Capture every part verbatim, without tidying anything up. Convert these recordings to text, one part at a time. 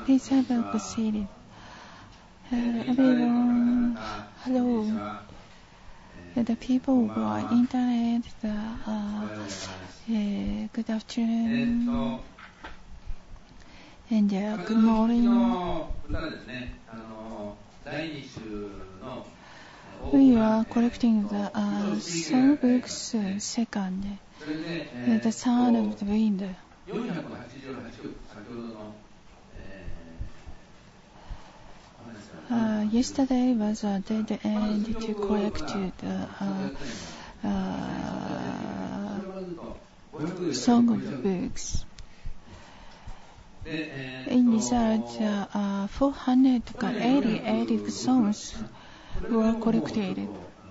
Please have a seat. Uh, everyone, hello. Uh, the people who are internet, the, uh, uh, good afternoon, and uh, good morning. We are collecting the uh, songbooks uh, second, uh, the sound of the wind. Uh, yesterday was a dead end to collect the uh, uh, songbooks. In result, uh, uh, four hundred eighty-eight songs were collected.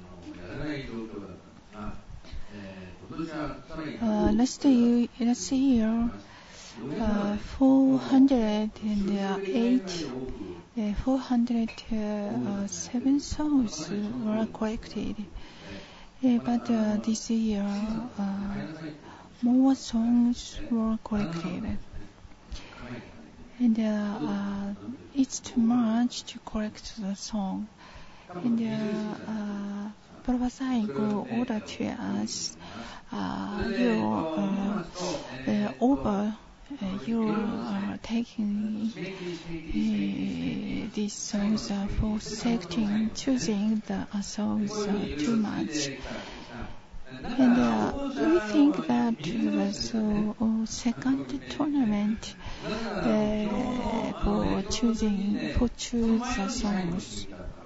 Uh, last year, last year uh, four hundred eight, uh, four hundred seven songs were collected. Uh, but uh, this year, uh, more songs were collected. And uh, uh, it's too much to collect the song. And uh, uh, prophesying order to us, uh, you uh, uh, over, uh, you are taking uh, these songs uh, for selecting, choosing the uh, songs uh, too much. And uh, we think that the so, uh, second tournament uh, for choosing, for choose the songs.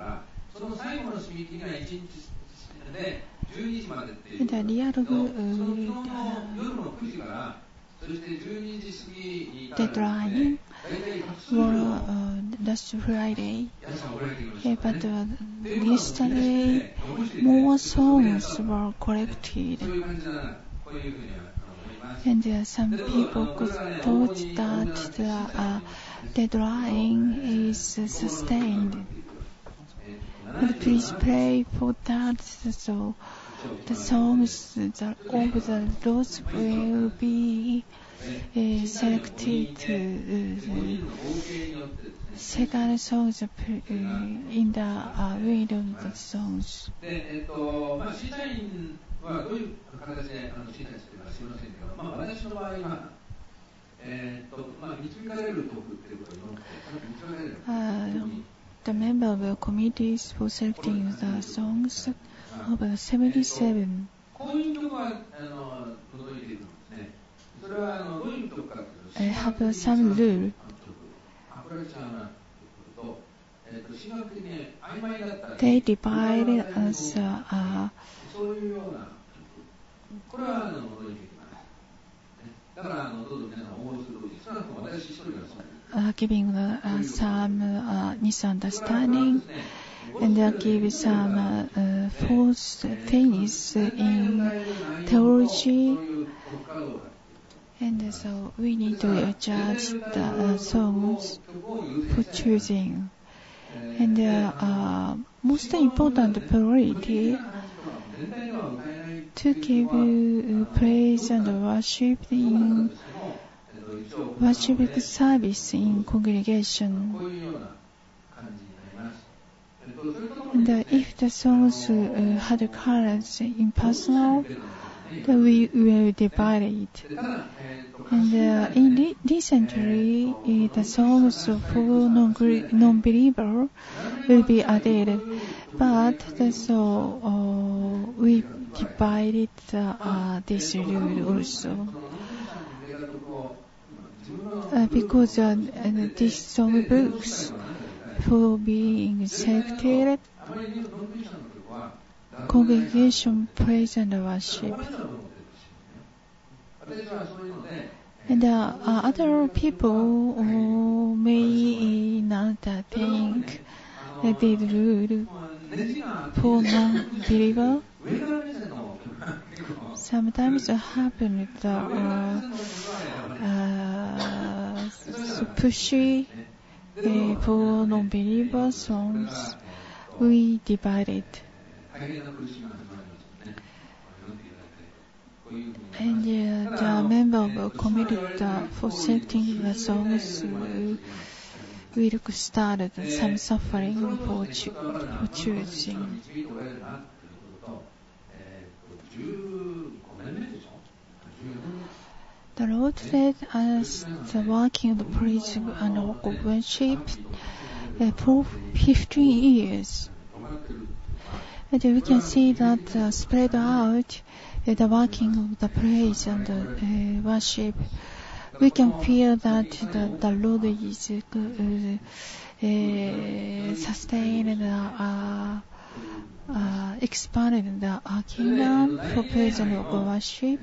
And the real uh, deadline were uh, last Friday, uh, but uh, yesterday more songs were collected. And uh, some people could thought that the uh, deadline is uh, sustained. But please pray for that, so the songs that of the those will be uh, selected. Uh, second songs uh, in the uh, way of the songs. Uh, the member will committees for selecting the songs of seventy-seven. I have some rule. They divide as uh, uh, uh, giving the, uh, some uh, misunderstanding and uh, give some uh, uh, false things in theology. And so we need to judge the uh, songs for choosing. And uh, uh, most important priority to give uh, praise and worship in worship service in congregation. And uh, if the songs uh, had colors in personal, then we will divide it. And uh, in re- recently, uh, the songs for non-believer will be added, but the, so uh, we divided uh, uh, this rule also. Uh, because uh, uh, these song books for being selected, congregation praise and worship. And uh, uh, other people uh, may not uh, think that this rule for non-believer. Sometimes it happens that uh, uh, so pushy uh, for non-believer songs. We divide it. And uh, the member will commit uh, for selecting the songs uh, will start some suffering for, cho- for choosing. The Lord led us the working of the praise and of worship uh, for fifteen years. And we can see that uh, spread out uh, the working of the praise and the uh, worship. We can feel that the, the Lord is uh, uh, sustaining the uh, uh, expanding the uh, kingdom for praise and worship.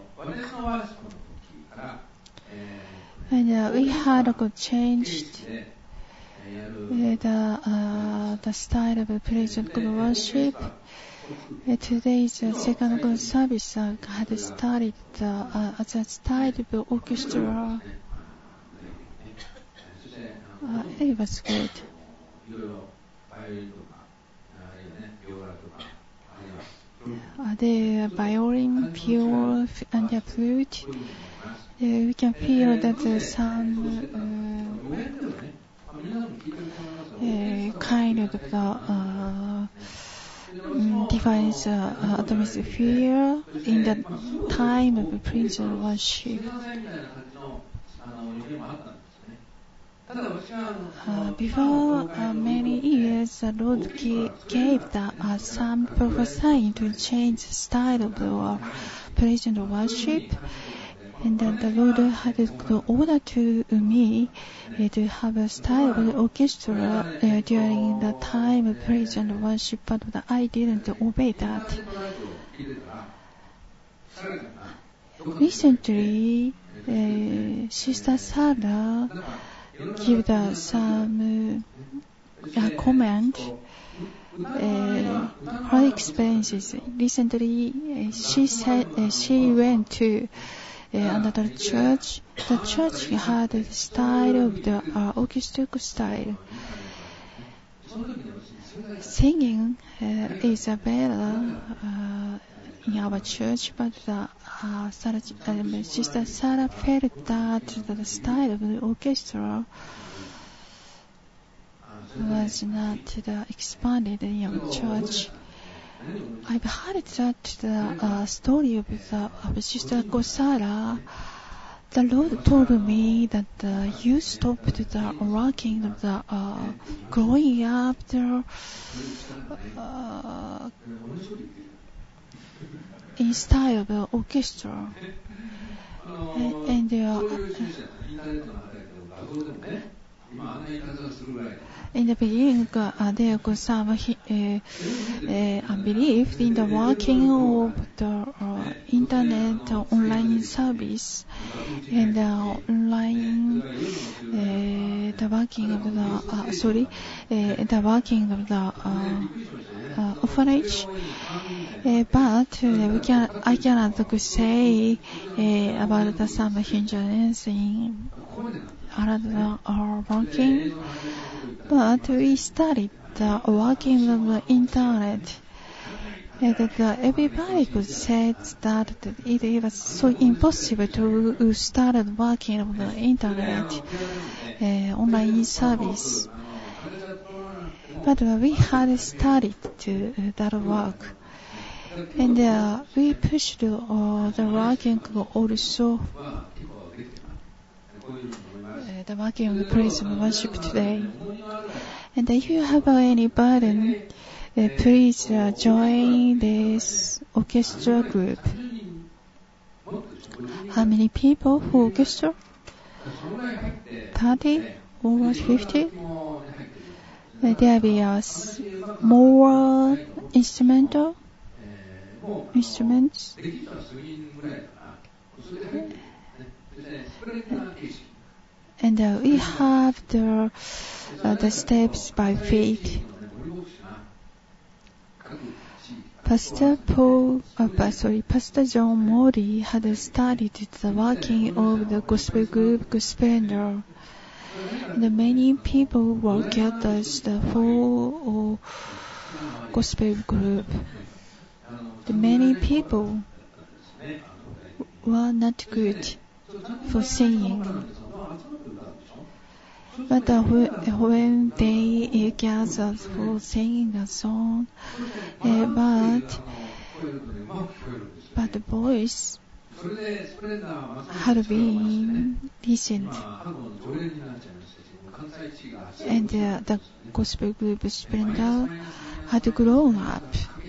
And uh, we had uh, changed uh, the uh, the style of praise and worship. Uh, today's uh, second God service uh, had started uh, uh, as a style of orchestra. Uh, it was good. Uh, the violin, viola, and the flute. Uh, we can feel that the sound uh, uh, kind of the uh, divine uh, atmosphere in the time of praise and worship. Uh, before uh, many years, the Lord gave the, uh, some prophesying to change the style of the uh, praise and worship. And then the Lord had the order to me uh, to have a style of the orchestra uh, during the time of praise and worship, but I didn't obey that. Recently, uh, Sister Sarah gave the, some uh, comment. Uh, her experiences. Recently, uh, she said uh, she went to uh, another church. The church had the style of the uh, orchestral style. Singing uh, is a better uh, in our church, but the, uh, Sarah, uh, Sister Sarah felt that the style of the orchestra was not uh, expanded in our church. I've heard that the uh, story of, the, of Sister Kosara. The Lord told me that uh, you stopped the working of the uh, growing up the uh, in style of the orchestra. And, and uh, in the beginning, uh, there was some uh, uh, unbelief in the working of the uh, internet uh, online service and the online uh, the working of the uh, sorry uh, the working of the uh, uh, orphanage. Uh, but uh, we can I cannot say uh, about the some hindrance in another uh, working. But we started uh, working on the internet. And that uh, everybody could say that it, it was so impossible to start working on the internet uh, online service. But uh, we had started to uh, that work. And uh, we pushed uh, the working also. Uh, the working of the praise and worship today. And if you have uh, any burden, uh, please uh, join this orchestra group. How many people for orchestra? thirty or fifty? Uh, there will be uh, more instrumental instruments. And uh, we have the uh, the steps by faith. Pastor Paul, uh, sorry, Pastor John Mori had started the working of the gospel group Gospel. And many people work at the full uh, gospel group. The many people were not good for singing. But uh, when they uh, gathered for singing a song, uh, but but the voice had been listened, and uh, the gospel group Splendor had grown up,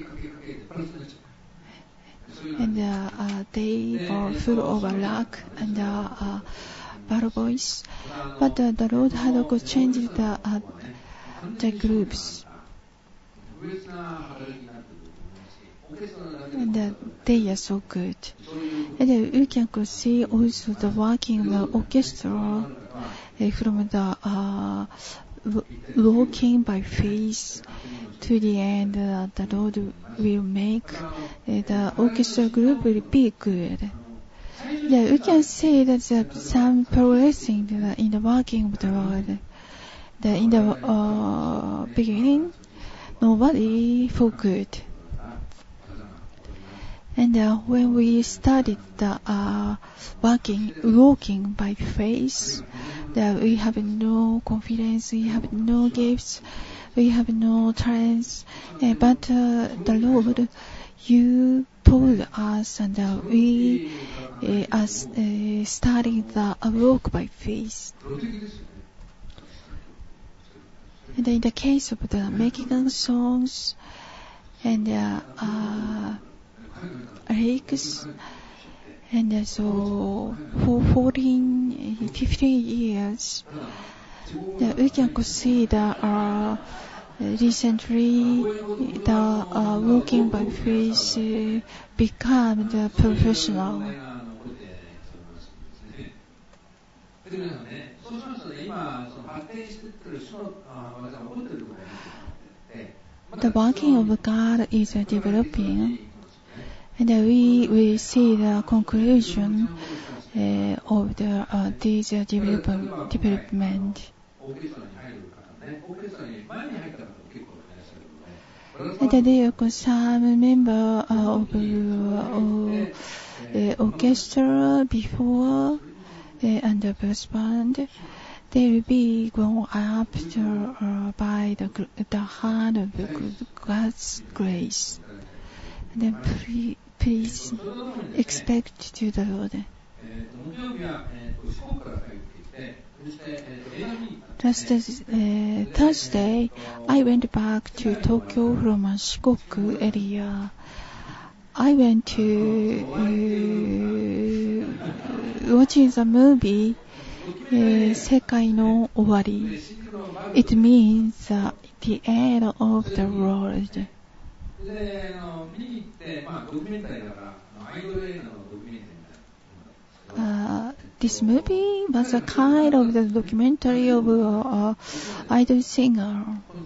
and uh, uh, they were full of luck and uh, uh, bad voice. But uh, the Lord had also changed the, uh, the groups. And uh, they are so good. And uh, you can see also the working of the orchestra uh, from the uh, walking by faith to the end. Uh, the Lord will make uh, the orchestra group will be good. Yeah, we can say that there's some progressing in the, in the working of the Lord. The, in the uh, beginning, nobody for good. And uh, when we started the uh, working, walking by faith, that we have no confidence, we have no gifts, we have no talents, uh, but uh, the Lord, you told us, and uh, we uh, are uh, starting the uh, walk by faith. And in the case of the Mexican songs and uh, uh, lyrics, and uh, so for fourteen, fifteen years, uh, we can consider uh, recently the uh, walking by faith uh, become the professional. The working of God is uh, developing, and uh, we will see the conclusion uh, of the uh, this uh, develop, development. And uh, there are some member uh, of uh, uh, orchestra before uh, and the brass band. They will be grown up to, uh, by the, the hand of God's grace. And then pre, please expect to the Lord. Last uh, Thursday, I went back to Tokyo from Shikoku area. I went to uh, watching the movie uh, Sekai no Owari. It means uh, the end of the world. Uh, this movie was a kind of the documentary of an uh, idol singer.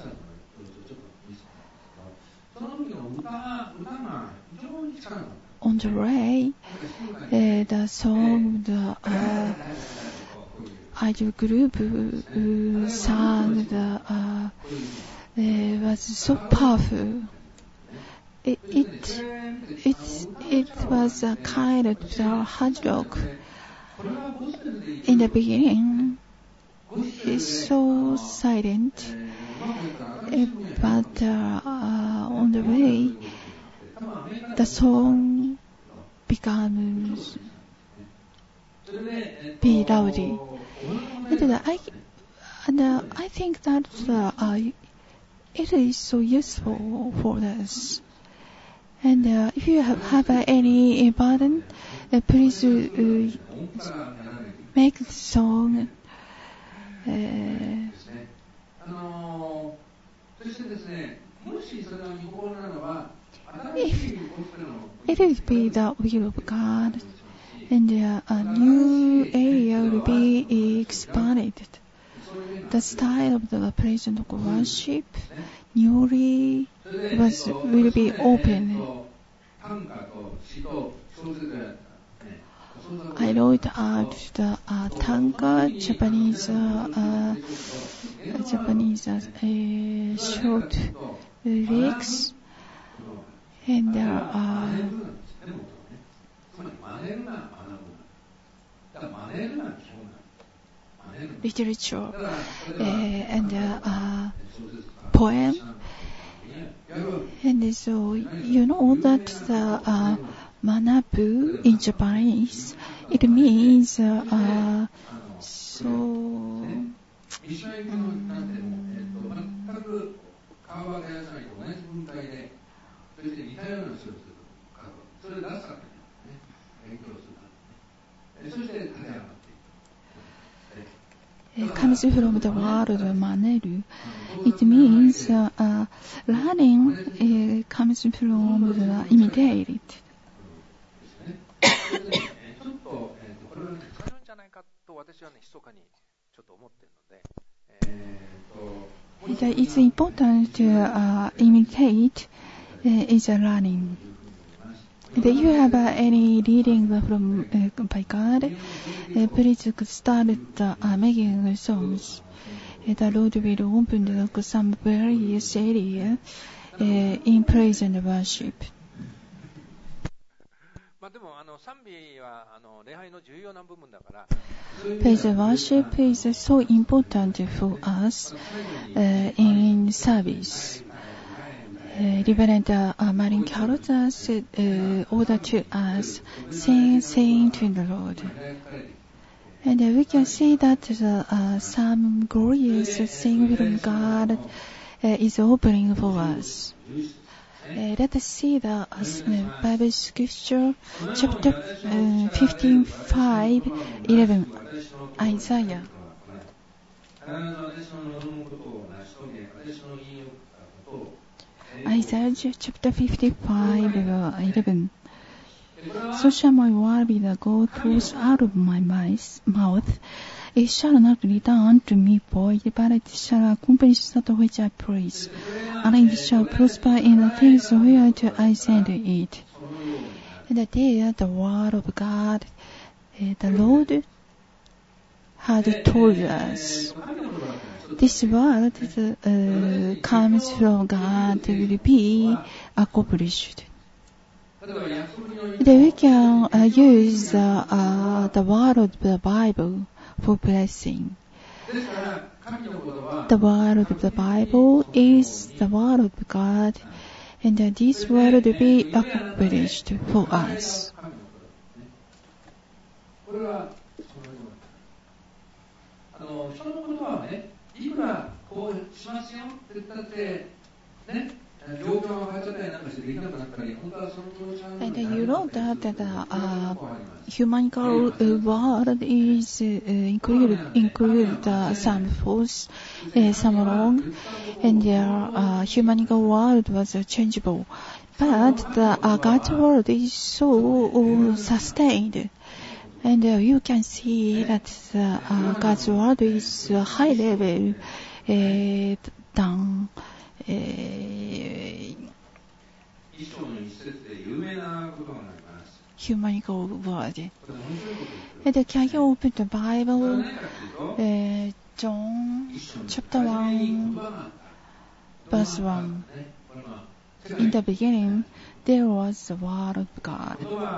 On the way, uh, the song the uh, idol group uh, sang the, uh, uh, was so powerful. It, it it it was a kind of the hard rock. In the beginning, it's so silent, but uh, uh, on the way, the song becomes be loudy. And uh, I and uh, I think that uh, uh, it is so useful for us. And uh, if you have, have uh, any burden, uh, please uh, make the song. Uh, if it will be the will of God, and uh, a new area will be expanded. The style of the present of worship newly was will be open. I wrote out the uh, tanka, Japanese, uh, uh, Japanese uh, short lyrics, and there are literature uh, and uh, uh, poem. And so you know that the uh, manabu in Japanese, it means uh, uh, so um, comes from the word maneru. It means uh, uh, learning uh, comes from the imitated. 私はね、密かにちょっと思ってるので、 It's important to uh, imitate uh, is a learning. If you have uh, any reading from uh, by God, uh, please start uh, making songs. Uh, the Lord will open some various areas uh, in praise and worship. まあでもあの賛美はあの礼拝の重要な部分だから。 Praise and worship is so important for us uh, in service. Uh, Reverend uh, Marin Carrot said, uh, order to us, sing, sing to the Lord. And uh, we can see that the, uh, some glorious thing from God uh, is opening for us. Uh, let us see the uh, Bible scripture, chapter uh, fifteen, five, eleven, Isaiah. Isaiah chapter fifty-five, eleven. So shall my word be that go forth out of my mouth. It shall not return to me void, but it shall accomplish that which I praise, and it shall prosper in the things whereto I send it. And there the word of God, uh, the Lord had told us. This word uh, comes from God will be accomplished. Then we can uh, use uh, uh, the word of the Bible for blessing. The word of the Bible is the word of God, and uh, this word will be accomplished for us. あの人のことはね、いくらこうしますよって言ったってね、状況が変わっちゃったりなんかしてできなくなったり、本当はその当事者の And you know that the uh, humanical world is uh, include include uh, some false, uh, some wrong, and their uh, humanical world was uh, changeable. But the uh, God's world is so uh, sustained. And uh, you can see that uh, uh, God's word is uh, high level uh, than uh, humanical word. And uh, can you open the Bible, uh, John chapter one, verse one? In the beginning, there was the word of God.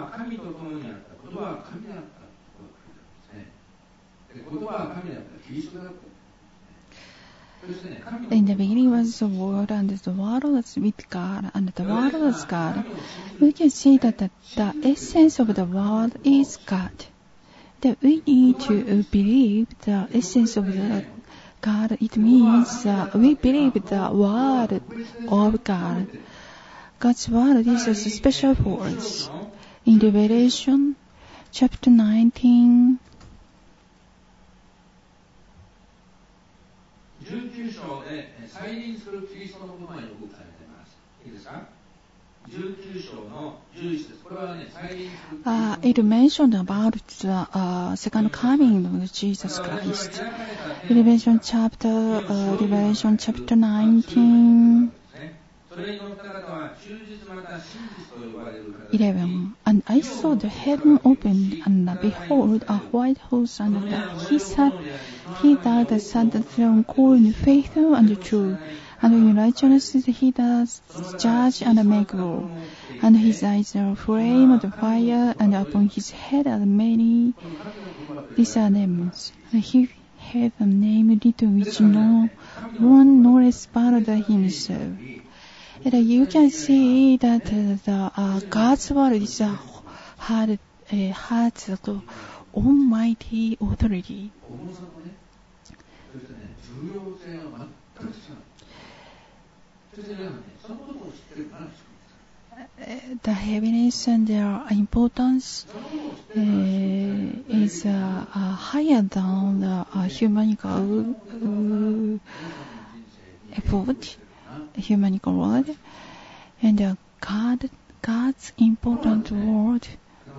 In the beginning was the Word, and the Word was with God, and the Word was God. We can see that the, the essence of the Word is God. That we need to believe the essence of the God. It means uh, we believe the Word of God. God's Word is a special for us. In Revelation chapter nineteen, じゅうきゅう章で再臨するキリストのことが予告されています。いいですか？じゅうきゅう章のじゅういち節。これはね、再臨する。 Uh, it mentioned about the uh, second coming of Jesus Christ. Revelation chapter, uh, Revelation chapter nineteen, eleven. And I saw the heaven opened, and behold, a white horse, and he sat, he that sat the throne called faithful and true, and in righteousness he does judge and make war. And his eyes are a flame of fire, and upon his head are many diadems. He had a name little which no one knows but himself. And you can see that the uh, God's word is a had uh, has the almighty authority. The heaviness and their importance uh, is uh, uh, higher than the uh, humanical uh, effort, humanical word, and uh, God, God's important word.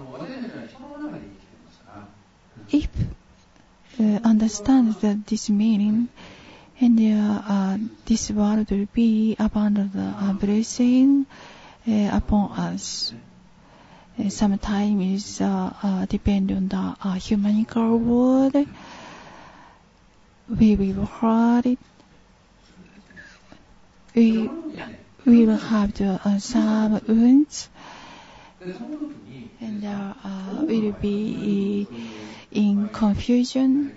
If uh, understand that this meaning, and uh, uh, this world will be abundant uh, blessing uh, upon us. Uh, sometimes uh, uh, depend on the uh, humanical word. We will heard it. We, we will have the, uh, some wounds, and uh, uh, will be in confusion.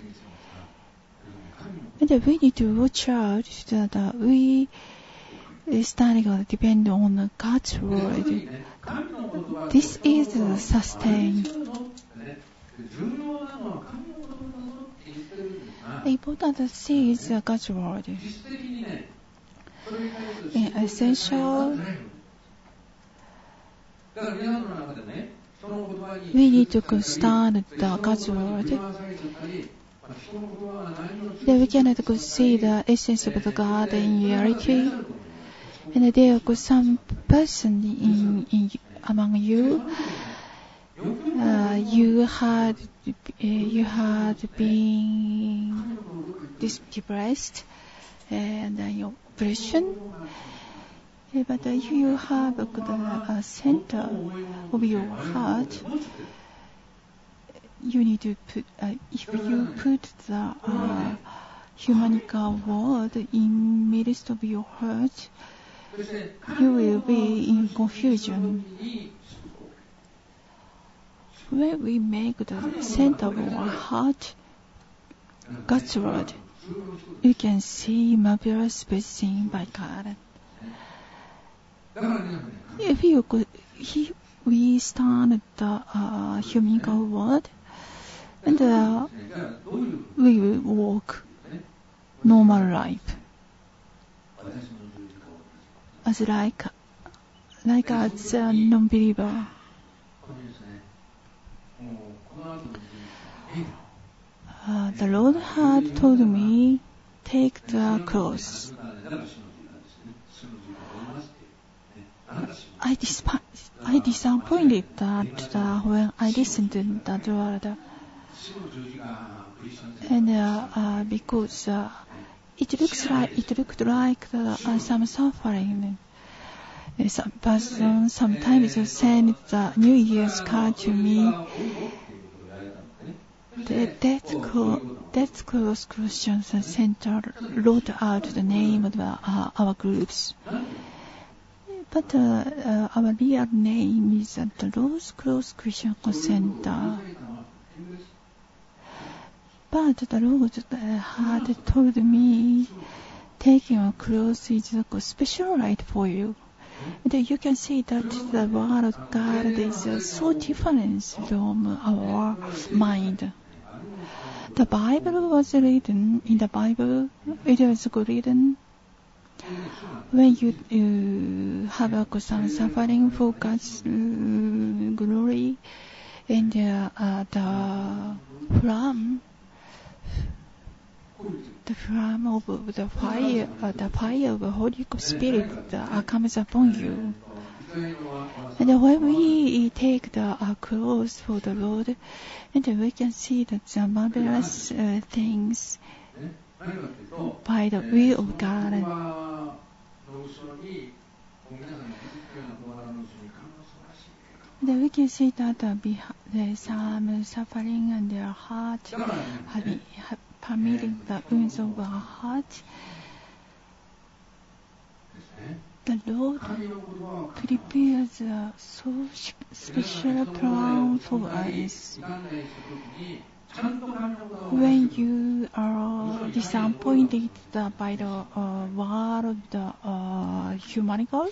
And we need to watch out that uh, we starting to depend on God's word. This is uh, sustained. The important thing is uh, God's word. In essential, we need to understand the God's word. Then we cannot see the essence of the God in reality. And there is some person in, in among you. Uh, you had uh, you had been depressed and uh, your oppression. Uh, but uh, you have a good uh, center of your heart. You need to put, uh, if you put the uh, humanical word in midst of your heart, you will be in confusion. When we make the center of our heart God's word, you can see marvelous blessing by God. If you could, if we stand the uh, humanical word, and uh, we will walk normal life as like like as a non-believer. Uh, the Lord had told me, take the cross. I, disp- I disappointed that uh, when I listened to that word. And uh, uh, because uh, it looks like it looked like the, uh, some suffering. Uh, some person sometimes send the New Year's card to me. The Death Cross, Death Cross Christian Center wrote out the name of the, uh, our groups. But uh, uh, our real name is uh, the Rose Cross Christian Center. But the Lord uh, had told me, taking a cross is a special right for you. And you can see that the word of God is uh, so different from our mind. The Bible was written, in the Bible, it was written, when you uh, have uh, some suffering for God's uh, glory, and uh, uh, the flame, the flame of the fire, uh, the fire of the Holy Spirit uh, comes upon you. And when we take the uh, cross for the Lord, and we can see that the marvelous uh, things by the will of God. And we can see that uh, there's some suffering in their heart, having, have, permitting the wounds of our heart. The Lord prepares a so special plan for us. when you are disappointed by the uh, world, the uh, humanical,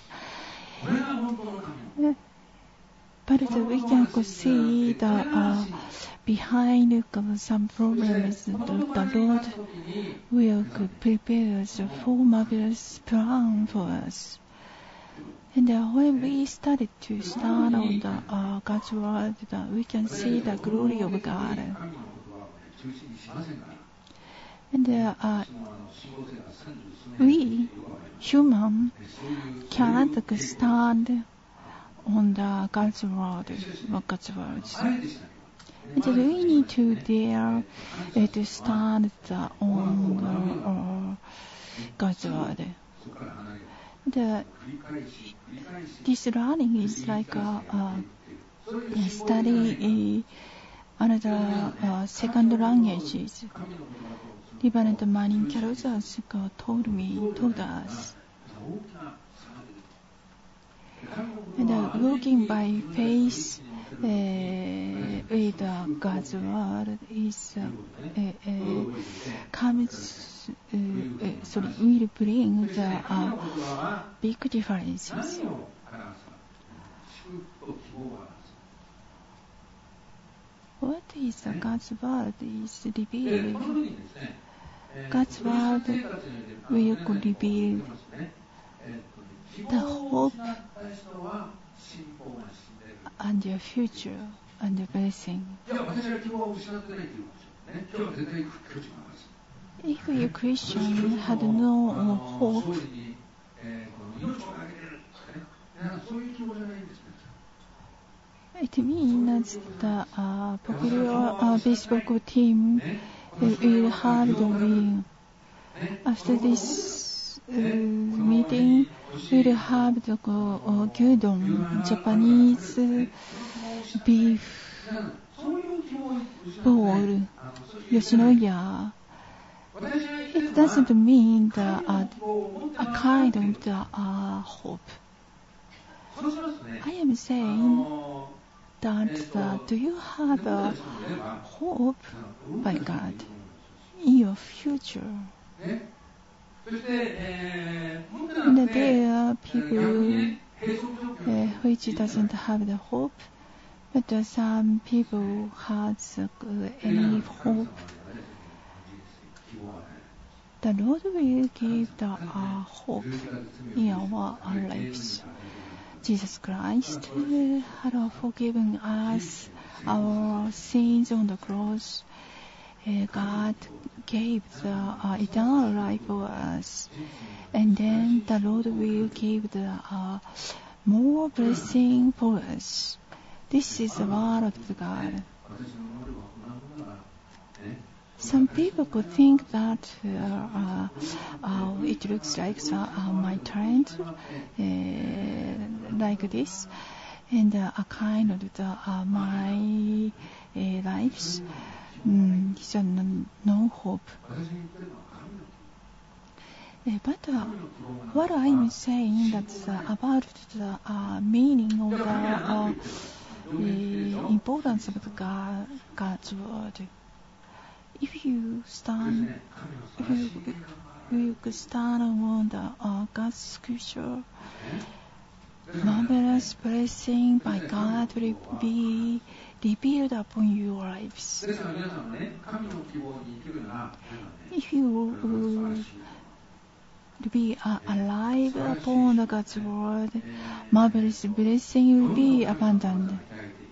uh, but we can see the uh, behind some problems, the, the Lord will prepare us for marvelous plan for us. And uh, when we started to stand on the uh, God's word, uh, we can see the glory of God. And uh, uh, we, human, cannot stand on the God's word, God's words. And we need to dare uh, to stand the, on the, uh, God's word. The, this learning is like a, a study uh, another uh, second languages. Reverend Manning Carozas told me, told us. And uh, walking by faith uh, with uh, God's word is uh, uh, uh, comes uh, uh, sorry will bring the uh, big differences. What is the God's word is revealed. God's word will reveal the hope and your future and the blessing. If a Christian had no hope, it means the uh, popular uh, baseball team uh, will have the win. After this uh, meeting, we'll have the uh, gyudon, Japanese uh, beef ball, Yoshinoya. It doesn't mean the, uh, a kind of the, uh, hope. I am saying that uh, do you have a hope by God in your future? And there are people uh, which doesn't have the hope, but uh, some people has uh, any hope. The Lord will give the uh, hope in our, our lives. Jesus Christ uh, had forgiven us our sins on the cross. Uh, God gave the uh, eternal life for us, and then the Lord will give the uh, more blessing for us. This is the word of God. Some people could think that uh, uh, uh, it looks like uh, my talent uh, like this, and uh, a kind of the, uh, my uh, lives. Mm, these are no, no hope. Uh, but uh, what I'm saying that's uh, about the uh, meaning of the uh, uh, importance of the God, God's word. If you stand, if you, if you could stand on the uh, God's scripture, marvelous blessing by God will be revealed upon your lives. If you uh, be uh, alive upon the God's word, marvelous blessing will be abundant.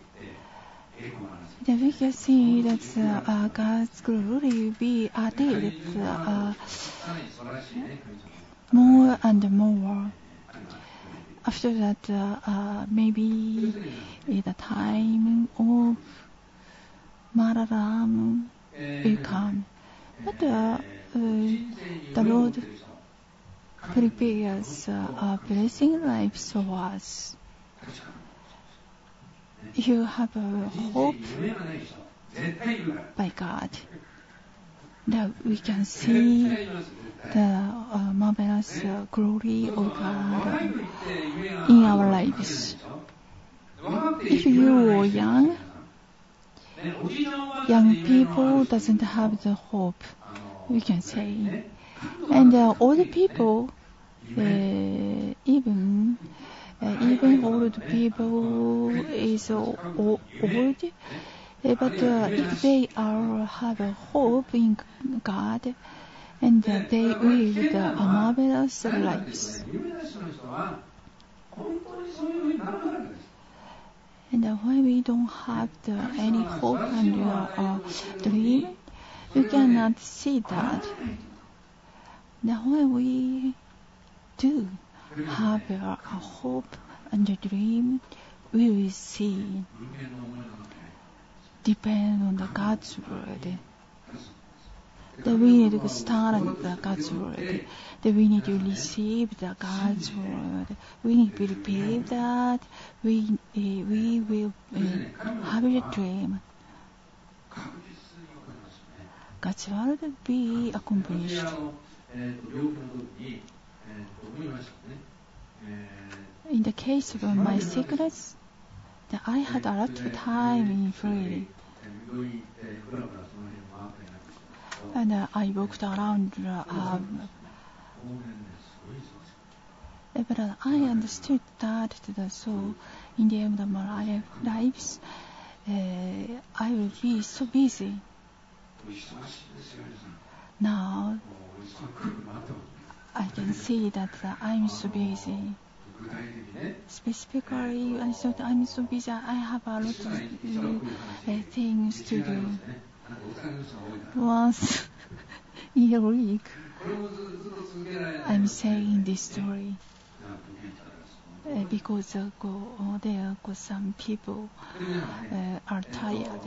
Then we can see that uh, uh, God's glory will be added uh, more and more. After that, uh, uh, maybe uh, the time of Mararam will come. But uh, uh, the Lord prepares uh, a blessing life for us. If you have a hope by God, that we can see the uh, marvelous uh, glory of God in our lives. If you are young, young people doesn't have the hope, we can say. And uh, older people, uh, even uh, even old people is uh, o- old, uh, but uh, if they are have a hope in God, and uh, they live the marvelous lives. And uh, when we don't have the, any hope and uh, uh, dream, we cannot see that. Now when we do have a, a hope and a dream, we will see, depend on the God's word. That we need to stand the God's word. That we need to receive the God's word. We need to believe that we uh, we will uh, have a dream. God's word will be accomplished. In the case of my sickness, that I had a lot of time in freely. And uh, I walked around, uh, um, but uh, I understood that, that so in the end of my lives, uh, I will be so busy. Now, I can see that uh, I'm so busy. Specifically, I thought I'm so busy, I have a lot of uh, things to do. Once in a week, I'm saying this story uh, because uh, go, uh, there are some people uh, are tired.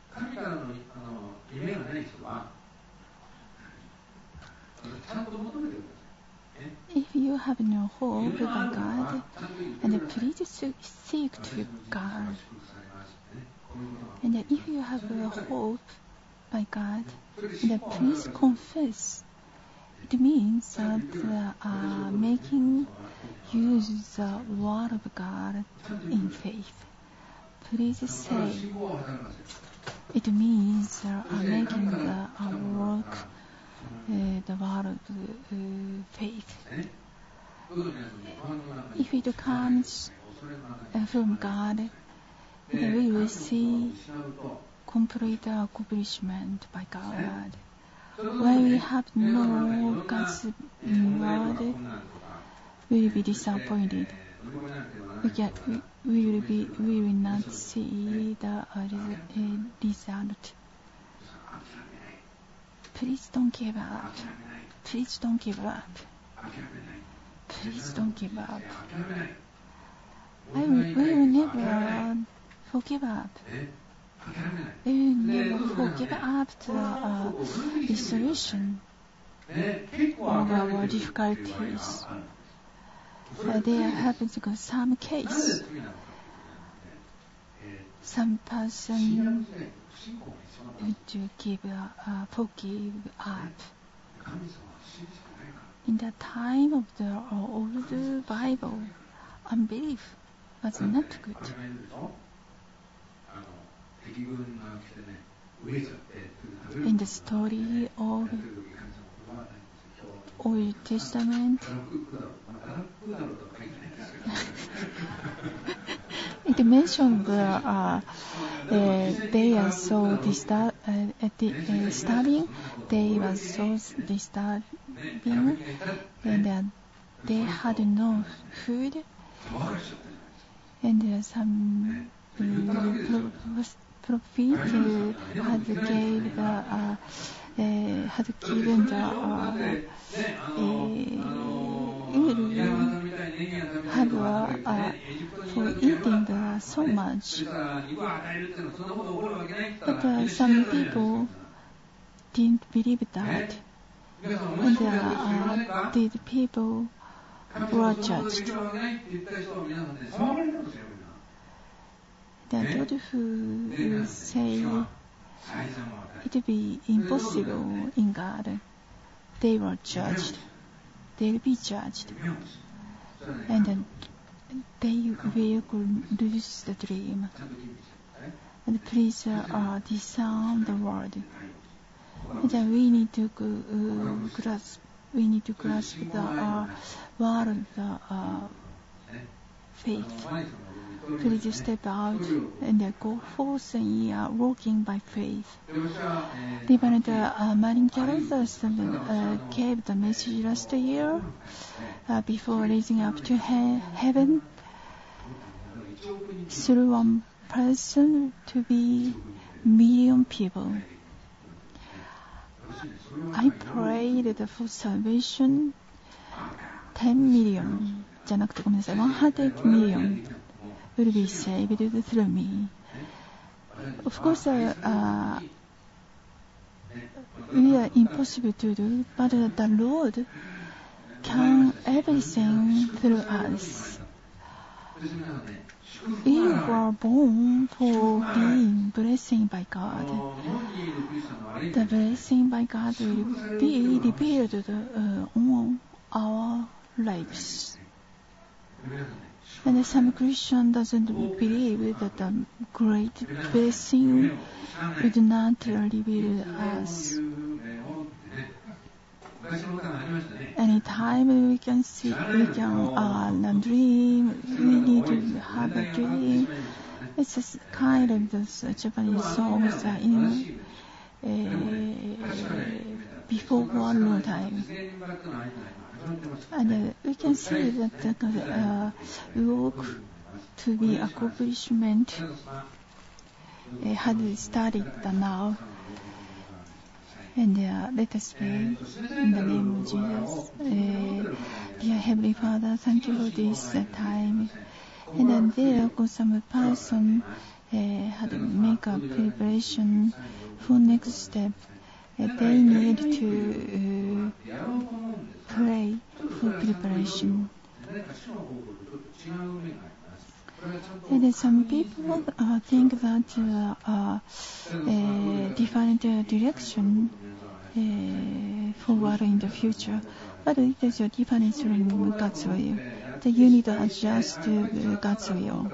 If you have no hope by God, and please seek to God. And if you have a hope by God, and please confess. It means that uh, making use the word of God in faith. Please say. It means uh, making the uh, work, uh, the word of uh, faith. If it comes uh, from God, we will see complete accomplishment by God. When we have no God's word, we will be disappointed. We, get, we, we will be, we will not see the uh, result. Please don't give up. Please don't give up. Please don't give up. I will, we will never forgive up. We will never forgive up the uh, solution of our difficulties. Uh, there happens some case. Some person would give uh, uh, forgive up. In the time of the uh, old Bible, unbelief was not good. In the story of Old Testament, it mentioned the, uh, uh, they are so disturb, uh, at the, uh, disturbing, they were so disturbing, and uh, they had no food, and uh, some uh, prophet uh, had gave the, uh, uh, had given the uh, uh, had uh, uh, for eating the, so much. But uh, some people didn't believe that, and uh, uh, these people were judged. The those who say it will be impossible in God, they were judged. They will be judged. And they will lose the dream. and please uh, discern the word. Then we need to uh, grasp, we need to grasp the uh, word of the uh, faith. Please step out and uh, go forth and uh, walking by faith. Reverend uh, Martin Carruthers uh, gave the message last year uh, before raising up to he- heaven through one person to be million people. I prayed for salvation ten million じゃなくてごめんなさいone hundred million will be saved through me. Of course, uh, uh, we are impossible to do, but uh, the Lord can everything through us. We were born for being blessed by God. The blessing by God will be revealed uh, on our lives. And some Christian doesn't believe that the great blessing would not reveal us. Anytime we can see, we can uh, dream, we need to have a dream. It's just kind of those Japanese songs that in uh, before one long time. And uh, we can see that the uh, work to be accomplishment uh, had started now. And uh, let us pray in the name of Jesus. Uh, dear Heavenly Father, thank you for this uh, time. And then there was some person uh, had to make a preparation for next step. Uh, they need to uh, pray for preparation. And some people uh, think that uh, uh, uh, different uh, direction uh, forward in the future, but it is a difference from God's will. So you need to adjust to uh, God's will.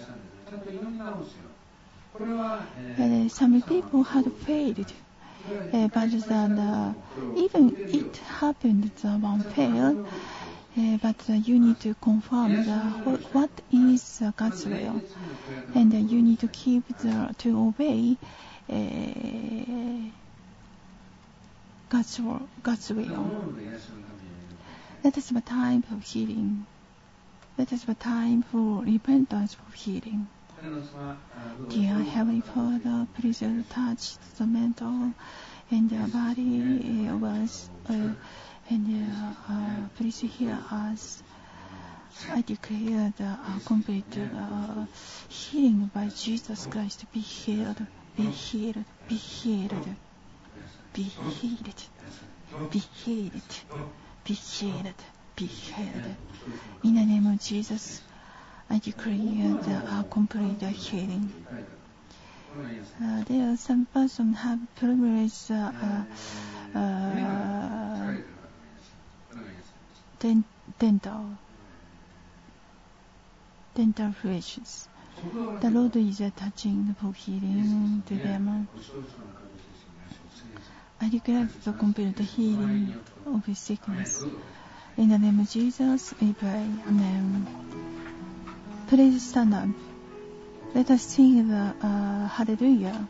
And uh, some people had failed, uh, but then, uh, even it happened that one failed. Uh, but uh, you need to confirm the, what, what is uh, God's will, and uh, you need to keep the, to obey uh, God's, God's will. Let us have a time for healing. Let us have a time for repentance for healing. Dear Heavenly Father, please uh, touch the mental and the body of us. Uh, And uh, uh, please hear us. I declare the uh, complete uh, healing by Jesus Christ. Be healed, be healed, be healed, be healed, be healed, be healed, be healed. In the name of Jesus, I declare the uh, complete healing. Uh, there are some persons have problems. Uh, uh, uh, dental dental flashes. The Lord is uh, touching for healing to them. I declare the complete healing of his sickness. In the name of Jesus, we pray. Amen. Please stand up. Let us sing the uh, Hallelujah.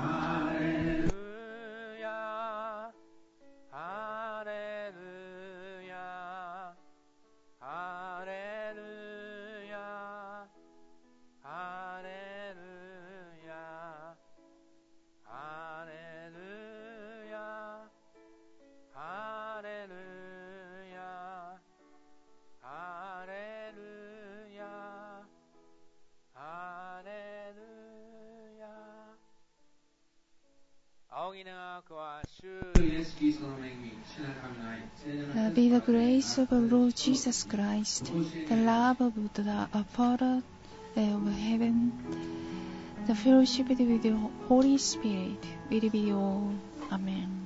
Uh, be the grace of our Lord Jesus Christ, the love of the Father of heaven, the fellowship with the Holy Spirit will be all. Amen.